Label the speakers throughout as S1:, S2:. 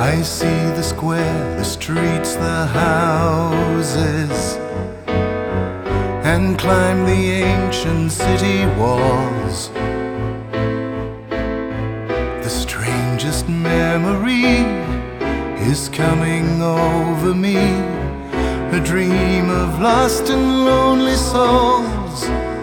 S1: I see the square, the streets, the houses, and climb the ancient city walls. The strangest memory is coming over me, a dream of lost and lonely souls.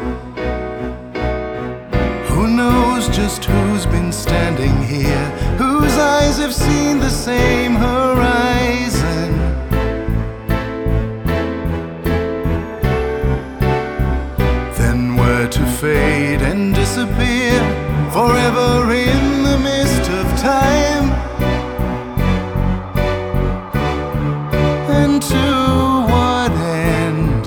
S1: Who knows just who's been standing here, whose eyes have seen the same horizon? Then were to fade and disappear forever in the mist of time. And to what end?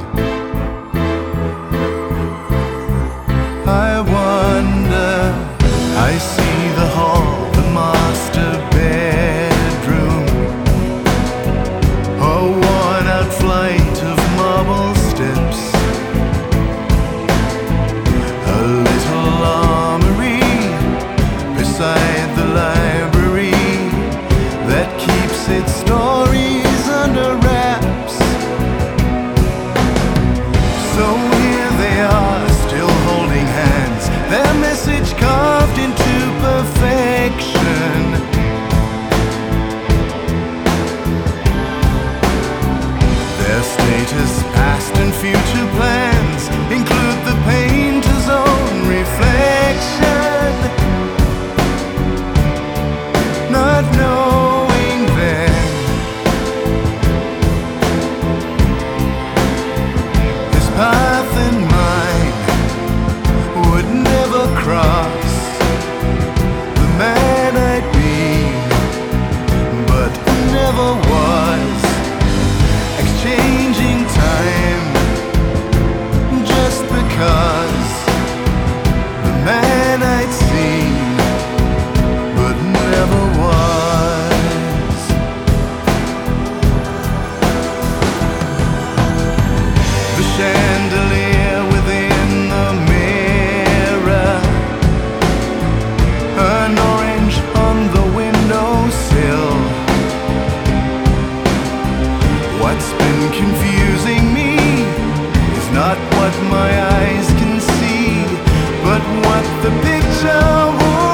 S1: I wonder. I see the hall, the master bedroom, a worn-out flight of marble steps, a little armory beside the library that keeps its stories under wraps. So here they are, still holding hands, their message carved into perfection. Their status, past and future plans include the painter's own reflection. Not knowing then his path and mine would never cross. The man I'd be, but never was, exchanging time just because. The man I'd seen, but never was. The chandelier within the mirror, an orange on the windowsill. What's been confusing me is not what my eyes can see, but what the picture would